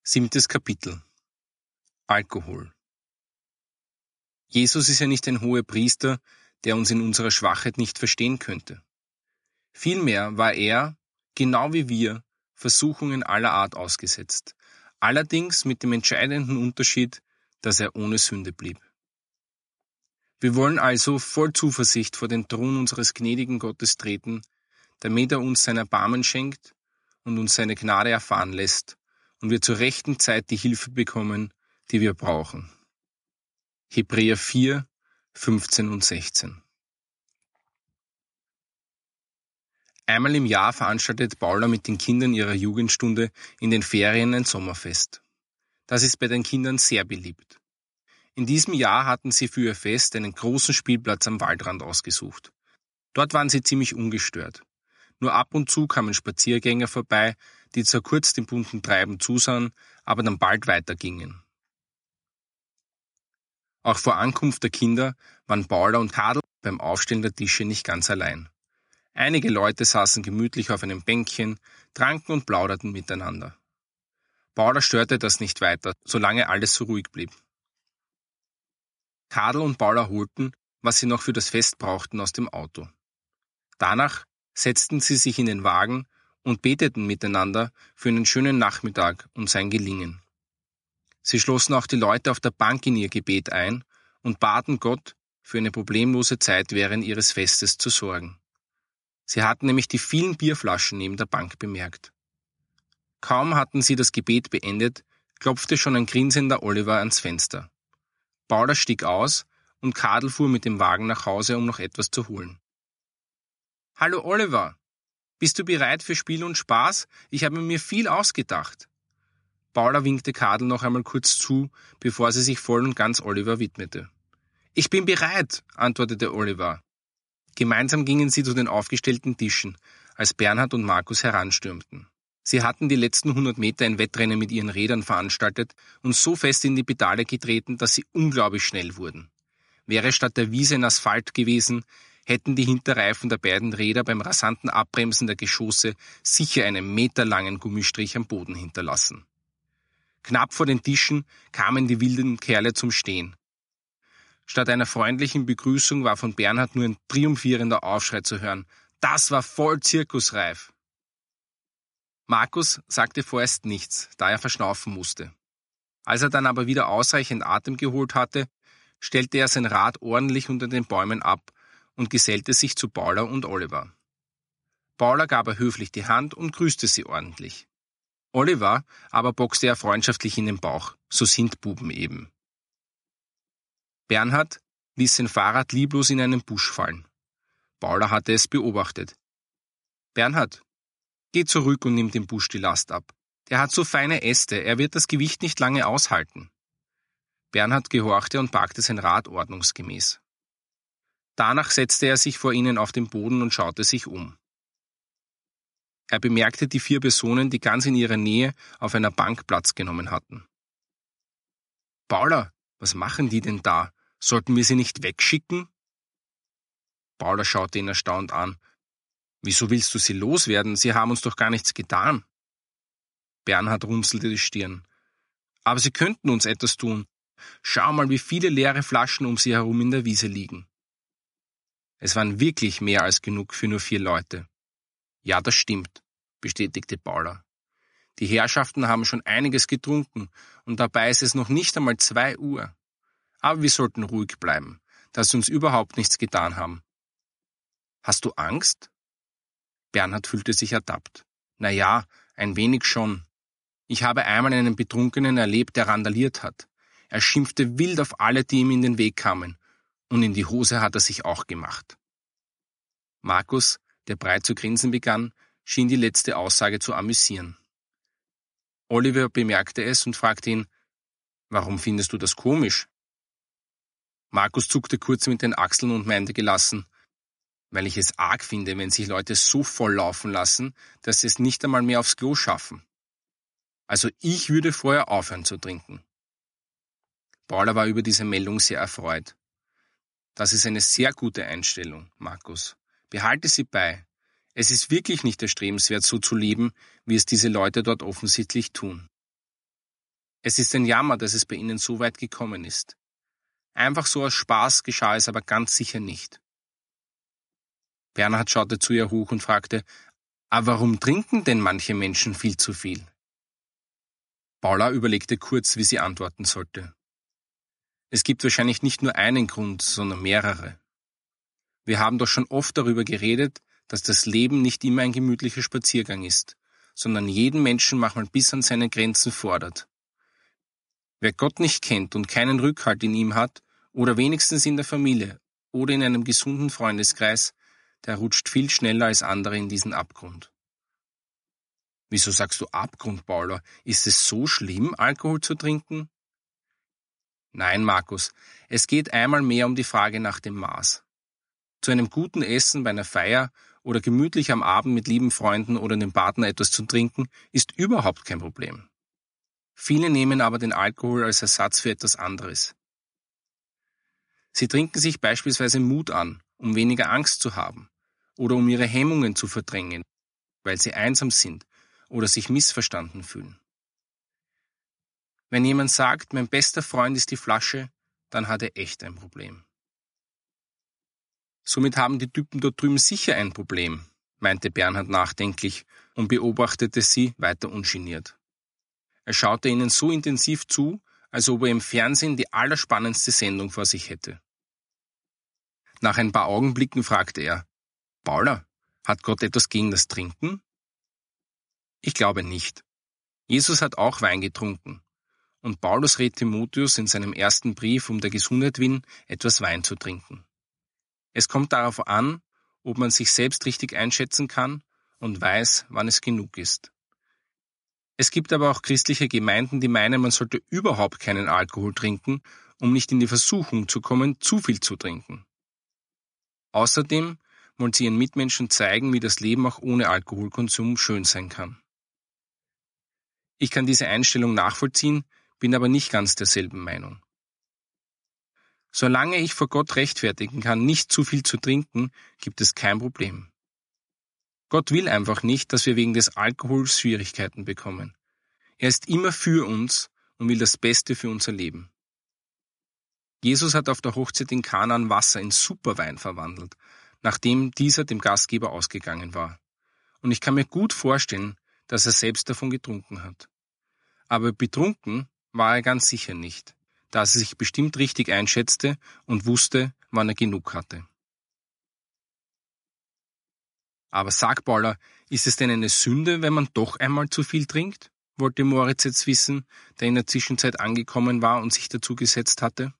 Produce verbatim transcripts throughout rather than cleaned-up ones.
Siebtes Kapitel. Alkohol. Jesus ist ja nicht ein Hohepriester, der uns in unserer Schwachheit nicht verstehen könnte. Vielmehr war er, genau wie wir, Versuchungen aller Art ausgesetzt, allerdings mit dem entscheidenden Unterschied, dass er ohne Sünde blieb. Wir wollen also voll Zuversicht vor den Thron unseres gnädigen Gottes treten, damit er uns sein Erbarmen schenkt und uns seine Gnade erfahren lässt und wir zur rechten Zeit die Hilfe bekommen, die wir brauchen. Hebräer vier, fünfzehn und sechzehn. Einmal im Jahr veranstaltet Paula mit den Kindern ihrer Jugendstunde in den Ferien ein Sommerfest. Das ist bei den Kindern sehr beliebt. In diesem Jahr hatten sie für ihr Fest einen großen Spielplatz am Waldrand ausgesucht. Dort waren sie ziemlich ungestört. Nur ab und zu kamen Spaziergänger vorbei, die zwar kurz dem bunten Treiben zusahen, aber dann bald weitergingen. Auch vor Ankunft der Kinder waren Paula und Kadel beim Aufstellen der Tische nicht ganz allein. Einige Leute saßen gemütlich auf einem Bänkchen, tranken und plauderten miteinander. Paula störte das nicht weiter, solange alles so ruhig blieb. Kadel und Paula holten, was sie noch für das Fest brauchten, aus dem Auto. Danach setzten sie sich in den Wagen und beteten miteinander für einen schönen Nachmittag und sein Gelingen. Sie schlossen auch die Leute auf der Bank in ihr Gebet ein und baten Gott, für eine problemlose Zeit während ihres Festes zu sorgen. Sie hatten nämlich die vielen Bierflaschen neben der Bank bemerkt. Kaum hatten sie das Gebet beendet, klopfte schon ein grinsender Oliver ans Fenster. Paula stieg aus und Kadel fuhr mit dem Wagen nach Hause, um noch etwas zu holen. »Hallo Oliver, bist du bereit für Spiel und Spaß? Ich habe mir viel ausgedacht.« Paula winkte Kadel noch einmal kurz zu, bevor sie sich voll und ganz Oliver widmete. »Ich bin bereit«, antwortete Oliver. Gemeinsam gingen sie zu den aufgestellten Tischen, als Bernhard und Markus heranstürmten. Sie hatten die letzten hundert Meter ein Wettrennen mit ihren Rädern veranstaltet und so fest in die Pedale getreten, dass sie unglaublich schnell wurden. Wäre statt der Wiese ein Asphalt gewesen, hätten die Hinterreifen der beiden Räder beim rasanten Abbremsen der Geschosse sicher einen meterlangen Gummistrich am Boden hinterlassen. Knapp vor den Tischen kamen die wilden Kerle zum Stehen. Statt einer freundlichen Begrüßung war von Bernhard nur ein triumphierender Aufschrei zu hören. Das war voll zirkusreif. Markus sagte vorerst nichts, da er verschnaufen musste. Als er dann aber wieder ausreichend Atem geholt hatte, stellte er sein Rad ordentlich unter den Bäumen ab und gesellte sich zu Paula und Oliver. Paula gab er höflich die Hand und grüßte sie ordentlich. Oliver aber boxte er freundschaftlich in den Bauch, so sind Buben eben. Bernhard ließ sein Fahrrad lieblos in einen Busch fallen. Paula hatte es beobachtet. »Bernhard, geh zurück und nimm dem Busch die Last ab. Der hat so feine Äste, er wird das Gewicht nicht lange aushalten.« Bernhard gehorchte und parkte sein Rad ordnungsgemäß. Danach setzte er sich vor ihnen auf den Boden und schaute sich um. Er bemerkte die vier Personen, die ganz in ihrer Nähe auf einer Bank Platz genommen hatten. »Paula, was machen die denn da? Sollten wir sie nicht wegschicken?« Paula schaute ihn erstaunt an. »Wieso willst du sie loswerden? Sie haben uns doch gar nichts getan.« Bernhard runzelte die Stirn. »Aber sie könnten uns etwas tun. Schau mal, wie viele leere Flaschen um sie herum in der Wiese liegen.« Es waren wirklich mehr als genug für nur vier Leute. »Ja, das stimmt«, bestätigte Paula. »Die Herrschaften haben schon einiges getrunken und dabei ist es noch nicht einmal zwei Uhr. Aber wir sollten ruhig bleiben, dass sie uns überhaupt nichts getan haben.« »Hast du Angst?« Bernhard fühlte sich ertappt. »Na ja, ein wenig schon. Ich habe einmal einen Betrunkenen erlebt, der randaliert hat. Er schimpfte wild auf alle, die ihm in den Weg kamen. Und in die Hose hat er sich auch gemacht.« Markus, der breit zu grinsen begann, schien die letzte Aussage zu amüsieren. Oliver bemerkte es und fragte ihn, »Warum findest du das komisch?« Markus zuckte kurz mit den Achseln und meinte gelassen, »Weil ich es arg finde, wenn sich Leute so voll laufen lassen, dass sie es nicht einmal mehr aufs Klo schaffen. Also ich würde vorher aufhören zu trinken.« Paula war über diese Meldung sehr erfreut. »Das ist eine sehr gute Einstellung, Markus. Behalte sie bei. Es ist wirklich nicht erstrebenswert, so zu leben, wie es diese Leute dort offensichtlich tun.« Es ist ein Jammer, dass es bei Ihnen so weit gekommen ist. Einfach so aus Spaß geschah es aber ganz sicher nicht. Bernhard schaute zu ihr hoch und fragte, aber warum trinken denn manche Menschen viel zu viel? Paula überlegte kurz, wie sie antworten sollte. Es gibt wahrscheinlich nicht nur einen Grund, sondern mehrere. Wir haben doch schon oft darüber geredet, dass das Leben nicht immer ein gemütlicher Spaziergang ist, sondern jeden Menschen manchmal bis an seine Grenzen fordert. Wer Gott nicht kennt und keinen Rückhalt in ihm hat, oder wenigstens in der Familie oder in einem gesunden Freundeskreis, der rutscht viel schneller als andere in diesen Abgrund. Wieso sagst du Abgrund, Paula? Ist es so schlimm, Alkohol zu trinken? Nein, Markus, es geht einmal mehr um die Frage nach dem Maß. Zu einem guten Essen bei einer Feier oder gemütlich am Abend mit lieben Freunden oder dem Partner etwas zu trinken, ist überhaupt kein Problem. Viele nehmen aber den Alkohol als Ersatz für etwas anderes. Sie trinken sich beispielsweise Mut an, um weniger Angst zu haben oder um ihre Hemmungen zu verdrängen, weil sie einsam sind oder sich missverstanden fühlen. Wenn jemand sagt, mein bester Freund ist die Flasche, dann hat er echt ein Problem. Somit haben die Typen dort drüben sicher ein Problem, meinte Bernhard nachdenklich und beobachtete sie weiter ungeniert. Er schaute ihnen so intensiv zu, als ob er im Fernsehen die allerspannendste Sendung vor sich hätte. Nach ein paar Augenblicken fragte er, Paula, hat Gott etwas gegen das Trinken? Ich glaube nicht. Jesus hat auch Wein getrunken. Und Paulus rät Timotheus in seinem ersten Brief um der Gesundheit willen, etwas Wein zu trinken. Es kommt darauf an, ob man sich selbst richtig einschätzen kann und weiß, wann es genug ist. Es gibt aber auch christliche Gemeinden, die meinen, man sollte überhaupt keinen Alkohol trinken, um nicht in die Versuchung zu kommen, zu viel zu trinken. Außerdem wollen sie ihren Mitmenschen zeigen, wie das Leben auch ohne Alkoholkonsum schön sein kann. Ich kann diese Einstellung nachvollziehen, bin aber nicht ganz derselben Meinung. Solange ich vor Gott rechtfertigen kann, nicht zu viel zu trinken, gibt es kein Problem. Gott will einfach nicht, dass wir wegen des Alkohols Schwierigkeiten bekommen. Er ist immer für uns und will das Beste für unser Leben. Jesus hat auf der Hochzeit in Kanaan Wasser in Superwein verwandelt, nachdem dieser dem Gastgeber ausgegangen war. Und ich kann mir gut vorstellen, dass er selbst davon getrunken hat. Aber betrunken war er ganz sicher nicht, da er sich bestimmt richtig einschätzte und wusste, wann er genug hatte. Aber sag, Paula, ist es denn eine Sünde, wenn man doch einmal zu viel trinkt? Wollte Moritz jetzt wissen, der in der Zwischenzeit angekommen war und sich dazu gesetzt hatte.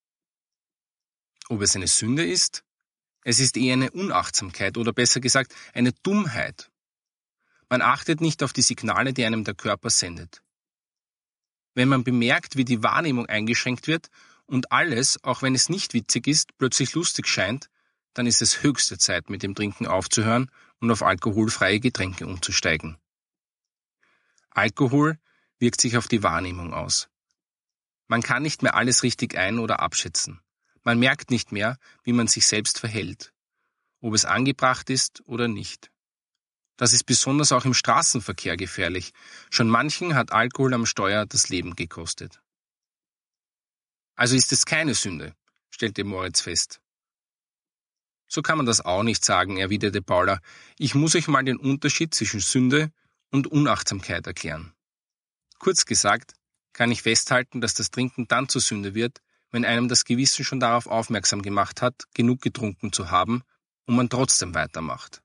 Ob es eine Sünde ist? Es ist eher eine Unachtsamkeit oder besser gesagt eine Dummheit. Man achtet nicht auf die Signale, die einem der Körper sendet. Wenn man bemerkt, wie die Wahrnehmung eingeschränkt wird und alles, auch wenn es nicht witzig ist, plötzlich lustig scheint, dann ist es höchste Zeit, mit dem Trinken aufzuhören und auf alkoholfreie Getränke umzusteigen. Alkohol wirkt sich auf die Wahrnehmung aus. Man kann nicht mehr alles richtig ein- oder abschätzen. Man merkt nicht mehr, wie man sich selbst verhält, ob es angebracht ist oder nicht. Das ist besonders auch im Straßenverkehr gefährlich. Schon manchen hat Alkohol am Steuer das Leben gekostet. Also ist es keine Sünde, stellte Moritz fest. So kann man das auch nicht sagen, erwiderte Paula. Ich muss euch mal den Unterschied zwischen Sünde und Unachtsamkeit erklären. Kurz gesagt, kann ich festhalten, dass das Trinken dann zur Sünde wird, wenn einem das Gewissen schon darauf aufmerksam gemacht hat, genug getrunken zu haben und man trotzdem weitermacht.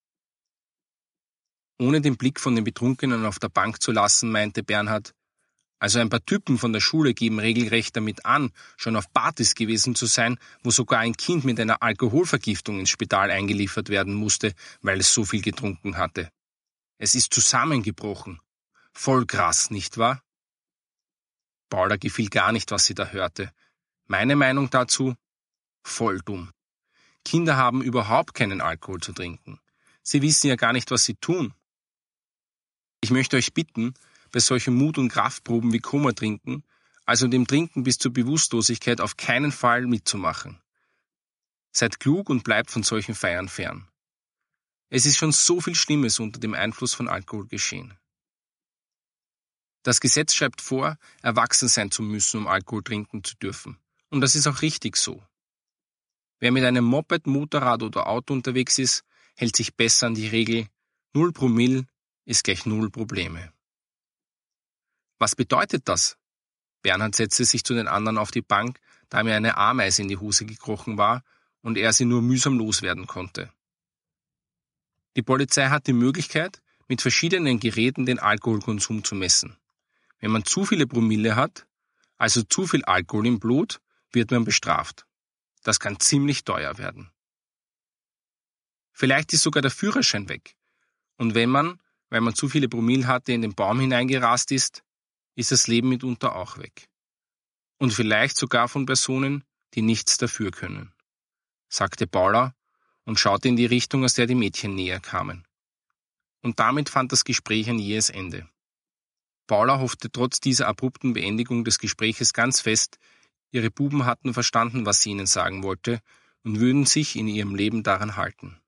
Ohne den Blick von den Betrunkenen auf der Bank zu lassen, meinte Bernhard, also ein paar Typen von der Schule geben regelrecht damit an, schon auf Partys gewesen zu sein, wo sogar ein Kind mit einer Alkoholvergiftung ins Spital eingeliefert werden musste, weil es so viel getrunken hatte. Es ist zusammengebrochen. Voll krass, nicht wahr? Paula gefiel gar nicht, was sie da hörte. Meine Meinung dazu? Voll dumm. Kinder haben überhaupt keinen Alkohol zu trinken. Sie wissen ja gar nicht, was sie tun. Ich möchte euch bitten, bei solchen Mut- und Kraftproben wie Koma trinken, also dem Trinken bis zur Bewusstlosigkeit, auf keinen Fall mitzumachen. Seid klug und bleibt von solchen Feiern fern. Es ist schon so viel Schlimmes unter dem Einfluss von Alkohol geschehen. Das Gesetz schreibt vor, erwachsen sein zu müssen, um Alkohol trinken zu dürfen. Und das ist auch richtig so. Wer mit einem Moped, Motorrad oder Auto unterwegs ist, hält sich besser an die Regel, null Promille ist gleich null Probleme. Was bedeutet das? Bernhard setzte sich zu den anderen auf die Bank, da ihm eine Ameise in die Hose gekrochen war und er sie nur mühsam loswerden konnte. Die Polizei hat die Möglichkeit, mit verschiedenen Geräten den Alkoholkonsum zu messen. Wenn man zu viele Promille hat, also zu viel Alkohol im Blut, wird man bestraft. Das kann ziemlich teuer werden. Vielleicht ist sogar der Führerschein weg. Und wenn man, weil man zu viele Promille hatte, in den Baum hineingerast ist, ist das Leben mitunter auch weg. Und vielleicht sogar von Personen, die nichts dafür können, sagte Paula und schaute in die Richtung, aus der die Mädchen näher kamen. Und damit fand das Gespräch ein jähes Ende. Paula hoffte trotz dieser abrupten Beendigung des Gespräches ganz fest, ihre Buben hatten verstanden, was sie ihnen sagen wollte und würden sich in ihrem Leben daran halten.